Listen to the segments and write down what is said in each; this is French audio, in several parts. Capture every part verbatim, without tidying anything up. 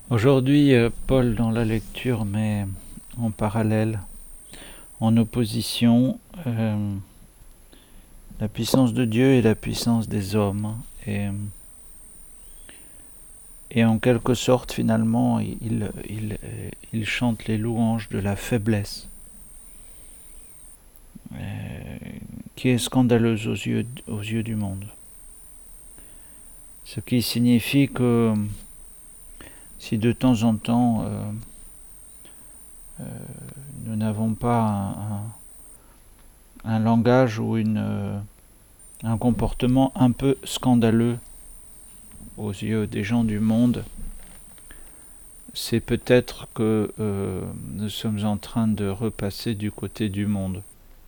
Aujourd'hui, euh, Paul, dans la lecture, met en parallèle, en opposition, euh, la puissance de Dieu et la puissance des hommes. Et, et en quelque sorte, finalement, il, il, il chante les louanges de la faiblesse, euh, qui est scandaleuse aux yeux, aux yeux du monde. Ce qui signifie que si de temps en temps euh, euh, nous n'avons pas un, un, un langage ou une, euh, un comportement un peu scandaleux aux yeux des gens du monde, c'est peut-être que euh, nous sommes en train de repasser du côté du monde.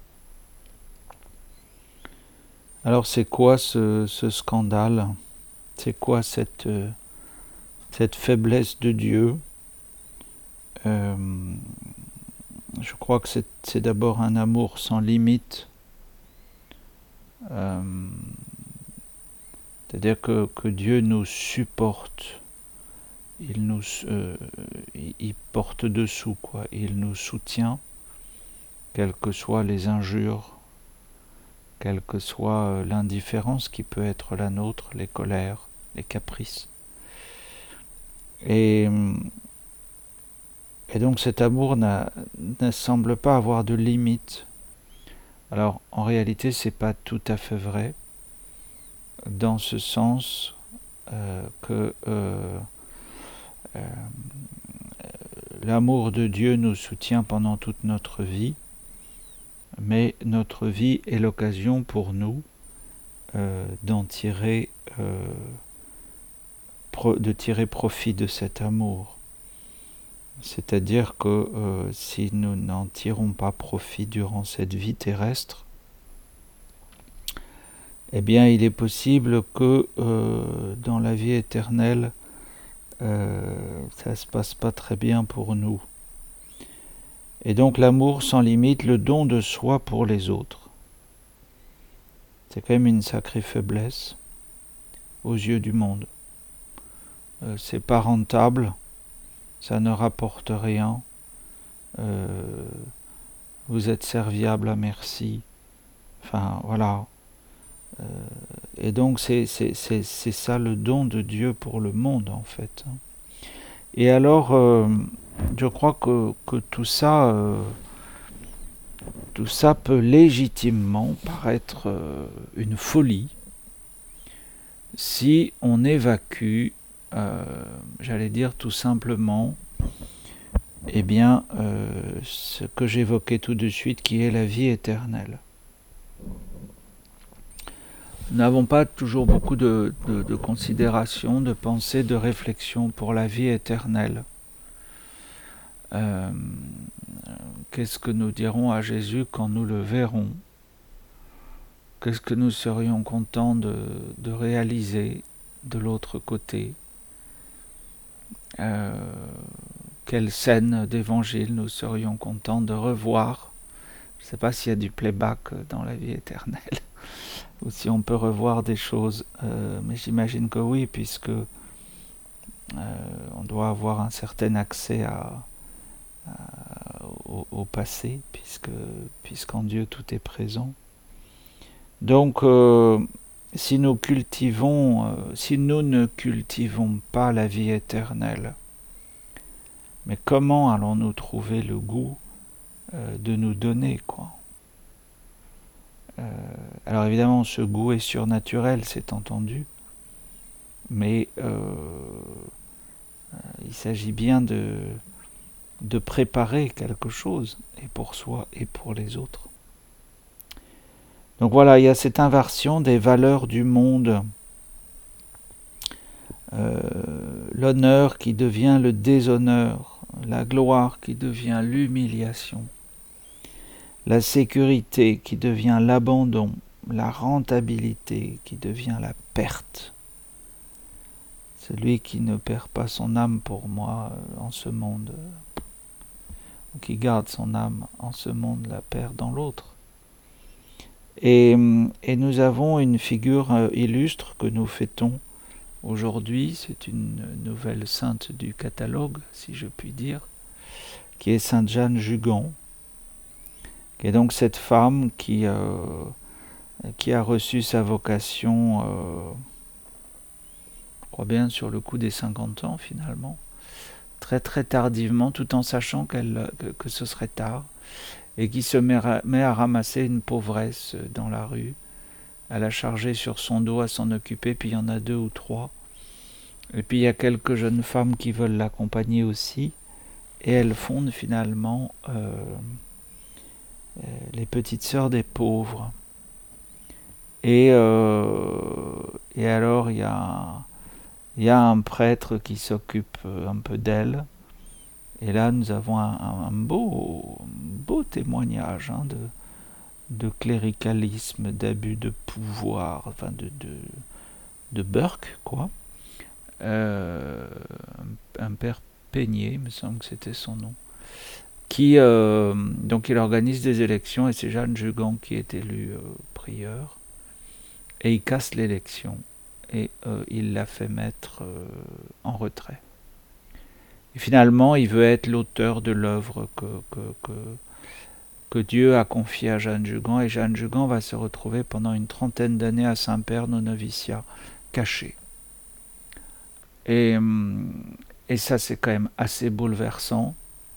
Alors c'est quoi ce, ce scandale? C'est quoi cette, euh, cette faiblesse de Dieu? euh, Je crois que c'est, c'est d'abord un amour sans limite. Euh, c'est-à-dire que, que Dieu nous supporte. Il nous euh, il porte dessous, quoi. Il nous soutient, quelles que soient les injures, quelle que soit l'indifférence qui peut être la nôtre, les colères, les caprices. Et, et donc cet amour n'a, ne semble pas avoir de limite. Alors en réalité, c'est pas tout à fait vrai, dans ce sens euh, que euh, euh, l'amour de Dieu nous soutient pendant toute notre vie, mais notre vie est l'occasion pour nous euh, d'en tirer, euh, pro, de tirer profit de cet amour. C'est-à-dire que euh, si nous n'en tirons pas profit durant cette vie terrestre, eh bien il est possible que euh, dans la vie éternelle, euh, ça ne se passe pas très bien pour nous. Et donc l'amour sans limite, le don de soi pour les autres. C'est quand même une sacrée faiblesse aux yeux du monde. Euh, c'est pas rentable, ça ne rapporte rien. Euh, vous êtes serviable à merci. Enfin voilà. Euh, et donc c'est, c'est, c'est, c'est ça le don de Dieu pour le monde en fait. Et alors euh, je crois que, que tout ça euh, tout ça peut légitimement paraître euh, une folie si on évacue, euh, j'allais dire tout simplement, eh bien, euh, ce que j'évoquais tout de suite, qui est la vie éternelle. Nous n'avons pas toujours beaucoup de, de, de considération, de pensée, de réflexion pour la vie éternelle. Euh, qu'est-ce que nous dirons à Jésus quand nous le verrons? Qu'est-ce que nous serions contents de, de réaliser de l'autre côté? euh, Quelle scène d'évangile nous serions contents de revoir? Je ne sais pas s'il y a du playback dans la vie éternelle, ou si on peut revoir des choses, euh, mais j'imagine que oui, puisque euh, on doit avoir un certain accès à, à, au, au passé, puisque puisqu'en Dieu tout est présent. Donc, euh, si nous cultivons, euh, si nous ne cultivons pas la vie éternelle, mais comment allons-nous trouver le goût euh, de nous donner, quoi? Euh, alors évidemment, ce goût est surnaturel, c'est entendu, mais euh, il s'agit bien de, de préparer quelque chose, et pour soi et pour les autres. Donc voilà, il y a cette inversion des valeurs du monde. Euh, l'honneur qui devient le déshonneur, la gloire qui devient l'humiliation, la sécurité qui devient l'abandon, la rentabilité qui devient la perte. Celui qui ne perd pas son âme pour moi en ce monde, ou qui garde son âme en ce monde, la perd dans l'autre. Et, et nous avons une figure illustre que nous fêtons aujourd'hui, c'est une nouvelle sainte du catalogue, si je puis dire, qui est Sainte Jeanne Jugan, qui est donc cette femme qui, euh, qui a reçu sa vocation, euh, je crois bien, sur le coup des cinquante ans finalement, très très tardivement, tout en sachant qu'elle, que, que ce serait tard, et qui se met à, met à ramasser une pauvresse dans la rue. Elle a chargé sur son dos à s'en occuper, puis il y en a deux ou trois. Et puis il y a quelques jeunes femmes qui veulent l'accompagner aussi, et elles fondent finalement euh, euh, les petites sœurs des pauvres. Et, euh, et alors il y a, y a un prêtre qui s'occupe un peu d'elle. Et là nous avons un, un beau, beau témoignage hein, de, de cléricalisme, d'abus de pouvoir, enfin de, de, de Burke, quoi. Euh, un père Peigné, il me semble que c'était son nom, qui euh, donc il organise des élections et c'est Jeanne Jugan qui est élu euh, prieur et il casse l'élection et euh, il la fait mettre euh, en retrait. Et finalement, il veut être l'auteur de l'œuvre que, que, que, que Dieu a confiée à Jeanne Jugan et Jeanne Jugan va se retrouver pendant une trentaine d'années à Saint-Pern au noviciat, cachée. Et, et ça, c'est quand même assez bouleversant.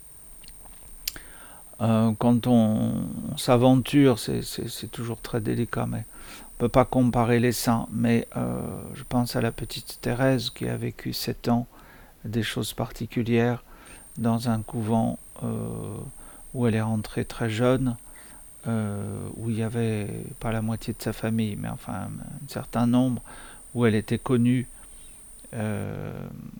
Euh, quand on, on s'aventure, c'est, c'est, c'est toujours très délicat, mais on ne peut pas comparer les saints. Mais euh, je pense à la petite Thérèse qui a vécu sept ans, des choses particulières, dans un couvent euh, où elle est rentrée très jeune, euh, où il y avait pas la moitié de sa famille, mais enfin un certain nombre, où elle était connue. Euh,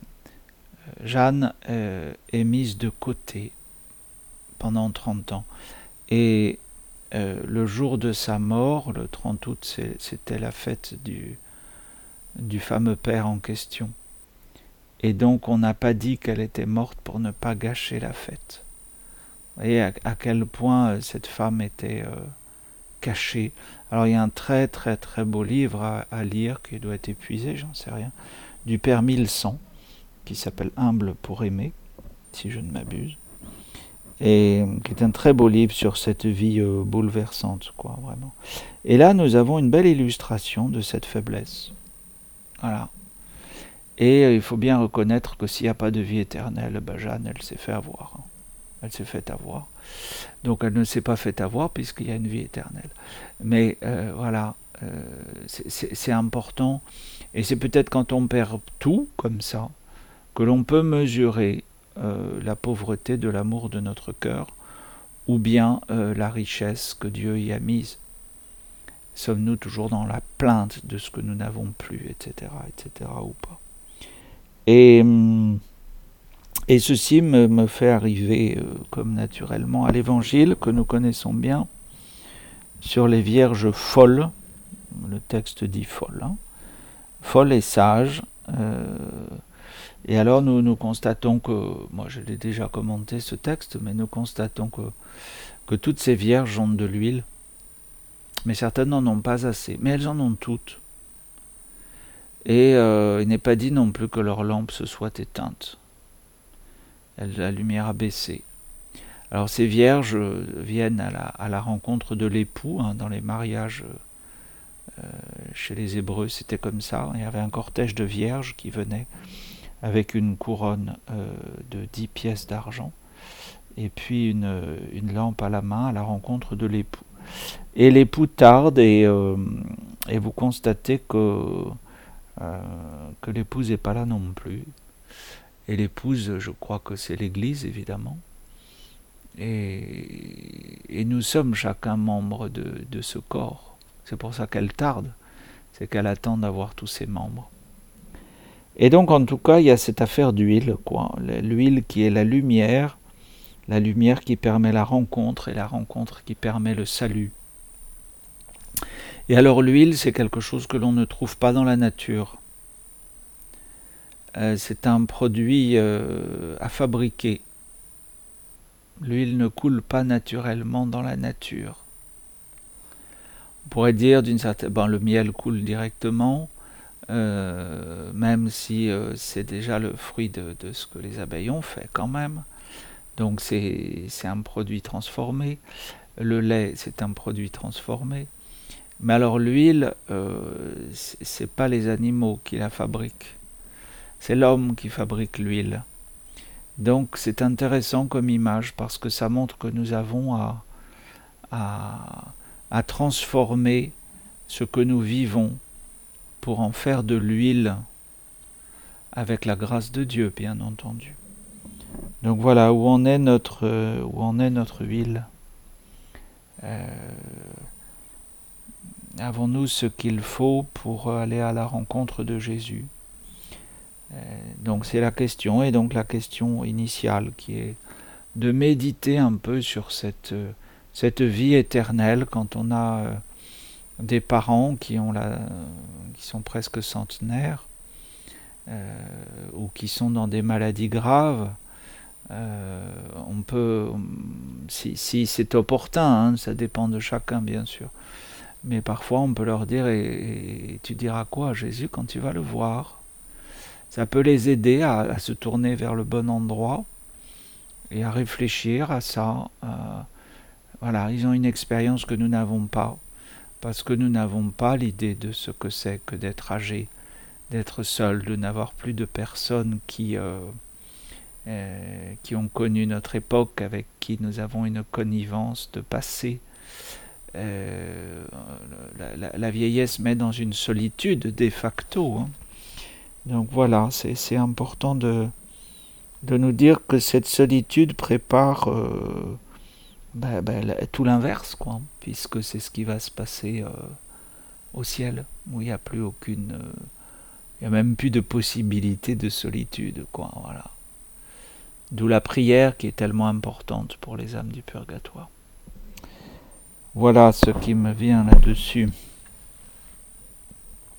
Jeanne euh, est mise de côté pendant trente ans. Et euh, le jour de sa mort, le trente août, c'est, c'était la fête du, du fameux père en question. Et donc on n'a pas dit qu'elle était morte pour ne pas gâcher la fête. Vous voyez à, à quel point euh, cette femme était euh, cachée. Alors il y a un très très très beau livre à, à lire qui doit être épuisé, j'en sais rien, du père mille cent, qui s'appelle Humble pour aimer, si je ne m'abuse, et qui est un très beau livre sur cette vie euh, bouleversante, quoi, vraiment. Et là, nous avons une belle illustration de cette faiblesse. Voilà. Et euh, il faut bien reconnaître que s'il n'y a pas de vie éternelle, ben Jeanne, elle s'est fait avoir. Hein. Elle s'est fait avoir. Donc elle ne s'est pas fait avoir puisqu'il y a une vie éternelle. Mais euh, voilà, euh, c'est, c'est, c'est important. Et c'est peut-être quand on perd tout, comme ça, que l'on peut mesurer euh, la pauvreté de l'amour de notre cœur ou bien euh, la richesse que Dieu y a mise. Sommes-nous toujours dans la plainte de ce que nous n'avons plus, et cetera, et cetera ou pas. Et, et ceci me, me fait arriver euh, comme naturellement à l'évangile que nous connaissons bien sur les vierges folles. Le texte dit folle, hein, folles et sages. Euh, Et alors nous, nous constatons que, moi je l'ai déjà commenté ce texte, mais nous constatons que, que toutes ces vierges ont de l'huile, mais certaines n'en ont pas assez, mais elles en ont toutes. Et euh, il n'est pas dit non plus que leur lampe se soit éteinte. Elle, la lumière a baissé. Alors ces vierges viennent à la, à la rencontre de l'époux, hein, dans les mariages euh, chez les Hébreux, c'était comme ça, il y avait un cortège de vierges qui venaient avec une couronne euh, de dix pièces d'argent, et puis une, une lampe à la main à la rencontre de l'époux. Et l'époux tarde, et, euh, et vous constatez que, euh, que l'épouse n'est pas là non plus. Et l'épouse, je crois que c'est l'Église, évidemment. Et, et nous sommes chacun membre de, de ce corps. C'est pour ça qu'elle tarde, c'est qu'elle attend d'avoir tous ses membres. Et donc, en tout cas, il y a cette affaire d'huile, quoi. L'huile qui est la lumière, la lumière qui permet la rencontre, et la rencontre qui permet le salut. Et alors, l'huile, c'est quelque chose que l'on ne trouve pas dans la nature. Euh, c'est un produit euh, à fabriquer. L'huile ne coule pas naturellement dans la nature. On pourrait dire d'une certaine... Bon, le miel coule directement. euh, même si euh, c'est déjà le fruit de, de ce que les abeilles ont fait quand même. Donc c'est, c'est un produit transformé. Le lait, c'est un produit transformé. Mais alors l'huile, euh, c'est, c'est pas les animaux qui la fabriquent. C'est l'homme qui fabrique l'huile. Donc c'est intéressant comme image parce que ça montre que nous avons à, à, à transformer ce que nous vivons pour en faire de l'huile avec la grâce de Dieu, bien entendu. Donc voilà où en est notre, euh, où en est notre huile. Euh, avons-nous ce qu'il faut pour aller à la rencontre de Jésus? euh, Donc c'est la question, et donc la question initiale qui est de méditer un peu sur cette, euh, cette vie éternelle quand on a euh, des parents qui, ont la, qui sont presque centenaires euh, ou qui sont dans des maladies graves. Euh, on peut, si, si c'est opportun, hein, ça dépend de chacun bien sûr, mais parfois on peut leur dire et, et tu diras quoi à Jésus quand tu vas le voir? Ça peut les aider à, à se tourner vers le bon endroit et à réfléchir à ça. Euh, voilà, ils ont une expérience que nous n'avons pas, parce que nous n'avons pas l'idée de ce que c'est que d'être âgé, d'être seul, de n'avoir plus de personnes qui... Euh, Euh, qui ont connu notre époque, avec qui nous avons une connivence de passé. Euh, la, la, la vieillesse met dans une solitude de facto. Hein. Donc voilà, c'est, c'est important de, de nous dire que cette solitude prépare euh, bah, bah, tout l'inverse, quoi, puisque c'est ce qui va se passer euh, au ciel, où il n'y a plus aucune... Euh, il n'y a même plus de possibilité de solitude, quoi, voilà. D'où la prière qui est tellement importante pour les âmes du purgatoire. Voilà ce qui me vient là-dessus.